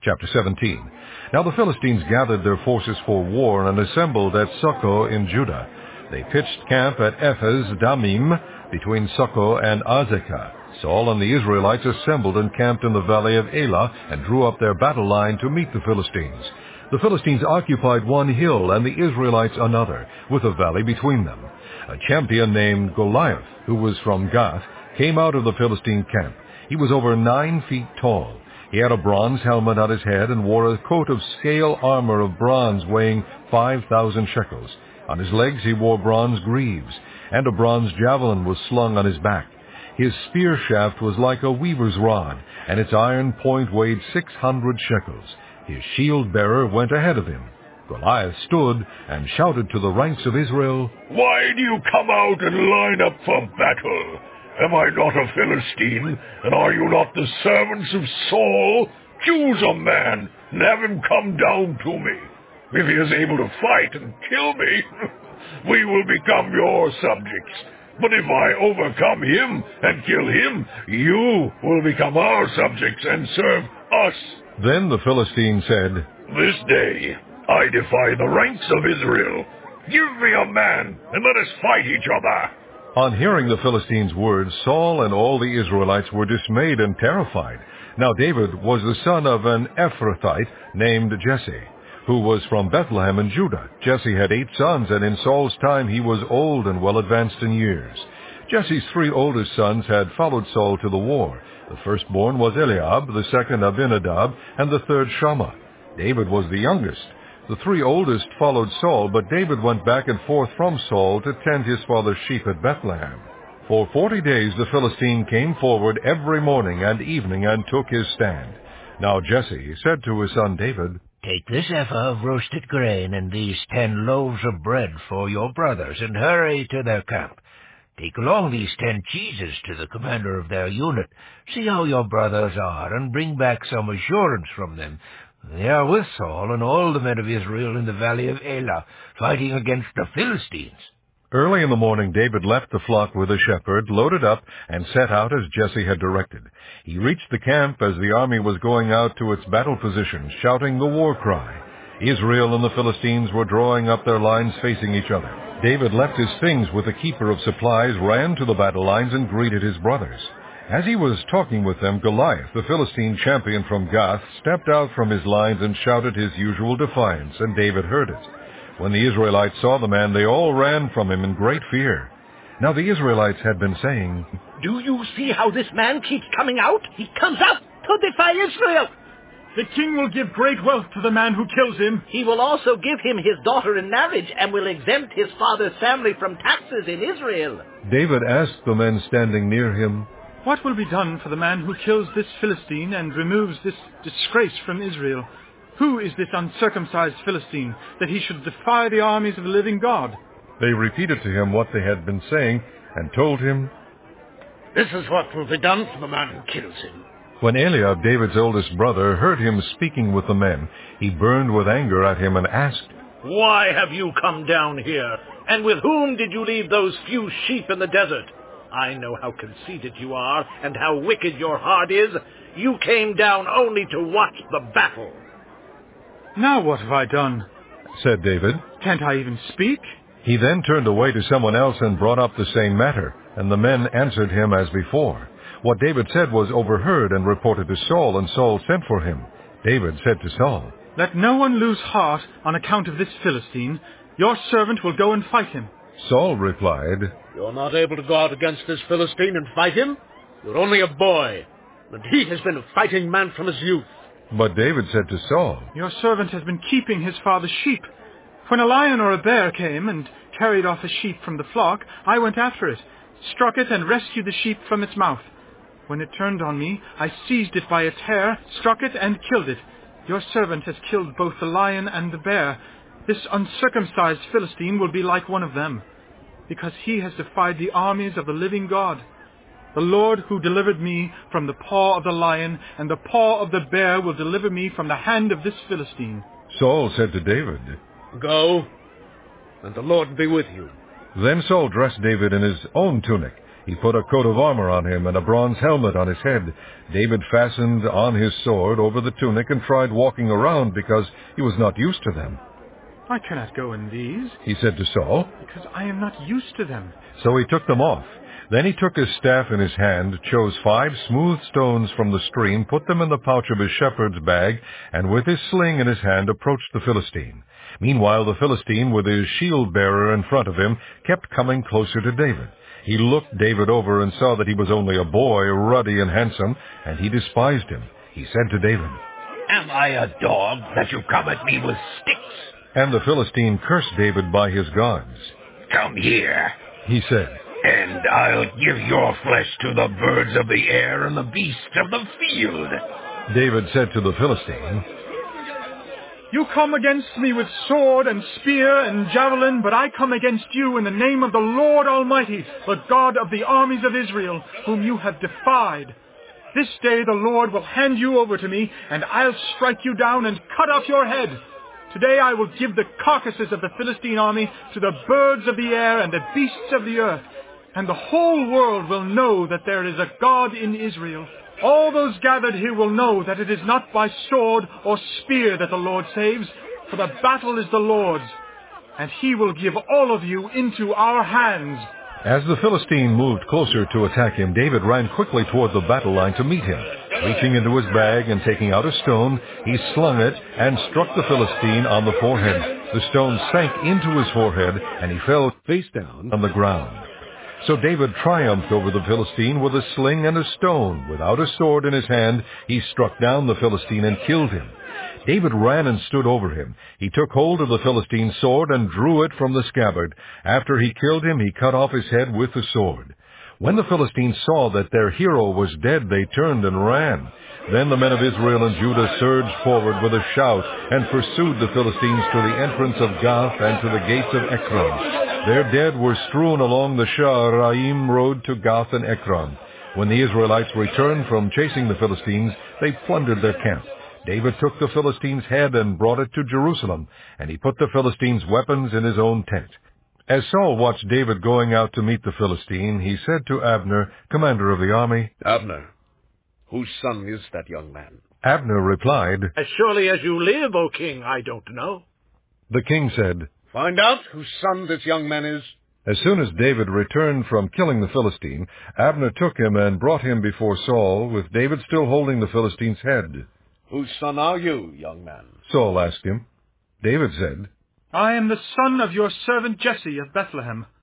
Chapter 17. Now the Philistines gathered their forces for war and assembled at Socoh in Judah. They pitched camp at Ephes Dammim between Socoh and Azekah. Saul and the Israelites assembled and camped in the valley of Elah and drew up their battle line to meet the Philistines. The Philistines occupied one hill and the Israelites another, with a valley between them. A champion named Goliath, who was from Gath, came out of the Philistine camp. He was over 9 feet tall. He had a bronze helmet on his head and wore a coat of scale armor of bronze weighing 5,000 shekels. On his legs he wore bronze greaves, and a bronze javelin was slung on his back. His spear shaft was like a weaver's rod, and its iron point weighed 600 shekels. His shield-bearer went ahead of him. Goliath stood and shouted to the ranks of Israel, "Why do you come out and line up for battle? Am I not a Philistine, and are you not the servants of Saul? Choose a man and have him come down to me. If he is able to fight and kill me, we will become your subjects. But if I overcome him and kill him, you will become our subjects and serve us." Then the Philistine said, "This day I defy the ranks of Israel. Give me a man, and let us fight each other." On hearing the Philistines' words, Saul and all the Israelites were dismayed and terrified. Now David was the son of an Ephrathite named Jesse, who was from Bethlehem in Judah. Jesse had 8 sons, and in Saul's time he was old and well advanced in years. Jesse's 3 oldest sons had followed Saul to the war. The firstborn was Eliab, the second Abinadab, and the third Shammah. David was the youngest. The 3 oldest followed Saul, but David went back and forth from Saul to tend his father's sheep at Bethlehem. For 40 days the Philistine came forward every morning and evening and took his stand. Now Jesse said to his son David, "Take this ephah of roasted grain and these 10 loaves of bread for your brothers, and hurry to their camp. Take along these 10 cheeses to the commander of their unit. See how your brothers are, and bring back some assurance from them. They are with Saul and all the men of Israel in the valley of Elah, fighting against the Philistines." Early in the morning David left the flock with a shepherd, loaded up, and set out as Jesse had directed. He reached the camp as the army was going out to its battle positions, shouting the war cry. Israel and the Philistines were drawing up their lines facing each other. David left his things with the keeper of supplies, ran to the battle lines, and greeted his brothers. As he was talking with them, Goliath, the Philistine champion from Gath, stepped out from his lines and shouted his usual defiance, and David heard it. When the Israelites saw the man, they all ran from him in great fear. Now the Israelites had been saying, "Do you see how this man keeps coming out? He comes out to defy Israel. The king will give great wealth to the man who kills him. He will also give him his daughter in marriage and will exempt his father's family from taxes in Israel." David asked the men standing near him, "What will be done for the man who kills this Philistine and removes this disgrace from Israel? Who is this uncircumcised Philistine, that he should defy the armies of the living God?" They repeated to him what they had been saying, and told him, "This is what will be done for the man who kills him." When Eliab, David's oldest brother, heard him speaking with the men, he burned with anger at him and asked, "Why have you come down here? And with whom did you leave those few sheep in the desert? I know how conceited you are and how wicked your heart is. You came down only to watch the battle." "Now what have I done?" said David. "Can't I even speak?" He then turned away to someone else and brought up the same matter, and the men answered him as before. What David said was overheard and reported to Saul, and Saul sent for him. David said to Saul, "Let no one lose heart on account of this Philistine. Your servant will go and fight him." Saul replied, "You're not able to go out against this Philistine and fight him? You're only a boy, and he has been a fighting man from his youth." But David said to Saul, "Your servant has been keeping his father's sheep. When a lion or a bear came and carried off a sheep from the flock, I went after it, struck it, and rescued the sheep from its mouth. When it turned on me, I seized it by its hair, struck it, and killed it. Your servant has killed both the lion and the bear. This uncircumcised Philistine will be like one of them, because he has defied the armies of the living God. The Lord who delivered me from the paw of the lion and the paw of the bear will deliver me from the hand of this Philistine." Saul said to David, "Go, and the Lord be with you." Then Saul dressed David in his own tunic. He put a coat of armor on him and a bronze helmet on his head. David fastened on his sword over the tunic and tried walking around because he was not used to them. I cannot go in these, He said to Saul, because I am not used to them. So he took them off. Then he took his staff in his hand, chose 5 smooth stones from the stream, put them in the pouch of his shepherd's bag, and with his sling in his hand approached the Philistine. Meanwhile the Philistine, with his shield-bearer in front of him, kept coming closer to David. He looked David over and saw that he was only a boy, ruddy and handsome, and he despised him. He said to David, Am I a dog that you come at me with sticks? And the Philistine cursed David by his gods. Come here, He said, and I'll give your flesh to the birds of the air and the beasts of the field. David said to the Philistine, You come against me with sword and spear and javelin, but I come against you in the name of the Lord Almighty, the God of the armies of Israel, whom you have defied. This day the Lord will hand you over to me, and I'll strike you down and cut off your head. Today I will give the carcasses of the Philistine army to the birds of the air and the beasts of the earth, and the whole world will know that there is a God in Israel. All those gathered here will know that it is not by sword or spear that the Lord saves, for the battle is the Lord's, and he will give all of you into our hands. As the Philistine moved closer to attack him, David ran quickly toward the battle line to meet him. Reaching into his bag and taking out a stone, he slung it and struck the Philistine on the forehead. The stone sank into his forehead, and he fell face down on the ground. So David triumphed over the Philistine with a sling and a stone. Without a sword in his hand, he struck down the Philistine and killed him. David ran and stood over him. He took hold of the Philistine's sword and drew it from the scabbard. After he killed him, he cut off his head with the sword. When the Philistines saw that their hero was dead, they turned and ran. Then the men of Israel and Judah surged forward with a shout and pursued the Philistines to the entrance of Gath and to the gates of Ekron. Their dead were strewn along the Sha'araim road to Gath and Ekron. When the Israelites returned from chasing the Philistines, they plundered their camp. David took the Philistine's head and brought it to Jerusalem, and he put the Philistine's weapons in his own tent. As Saul watched David going out to meet the Philistine, he said to Abner, commander of the army, Abner, whose son is that young man? Abner replied, As surely as you live, O king, I don't know. The king said, Find out whose son this young man is. As soon as David returned from killing the Philistine, Abner took him and brought him before Saul, with David still holding the Philistine's head. Whose son are you, young man? Saul asked him. David said, I am the son of your servant Jesse of Bethlehem.